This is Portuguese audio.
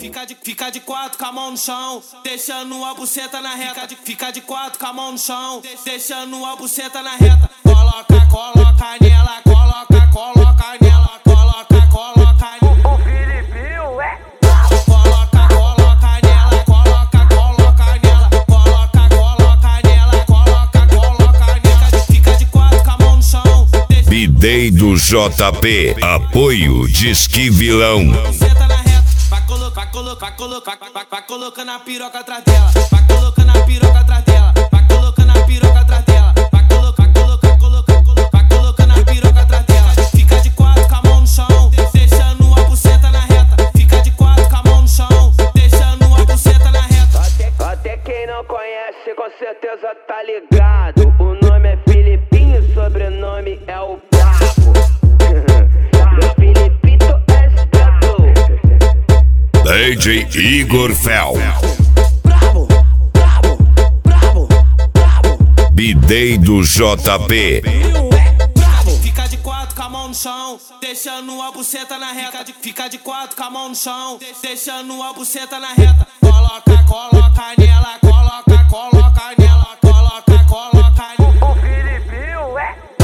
Fica de quatro com a mão no chão, deixando a buceta na reta. Fica de quatro com a mão no chão, deixando a buceta na reta. Coloca nela, coloca nela, coloca nela. O Filipinho é Coloca nela, coloca nela, coloca nela, coloca nela. Fica de quatro com a mão no chão. Bidei do JP, apoio Disque Vilão. Buceta na reta, vai colocando a piroca atrás dela, vai colocando a piroca atrás dela, vai colocando a piroca atrás dela, vai colocando a piroca atrás dela. Fica de quatro com a mão no chão, deixando a buceta na reta. Fica de quatro com a mão no chão, deixando a buceta na reta. Até quem não conhece com certeza tá ligado. O nome é Filipinho, sobrenome é o Brabo. Meu Filipito é brabo. DJ Igor Fel. Brabo, brabo, brabo, brabo. Bidei do JP. Fica de quatro com a mão no chão, deixando a buceta na reta. Fica de quatro com a mão no chão, deixando a buceta na reta. Coloca nela, coloca nela, coloca nela. O Filipinho é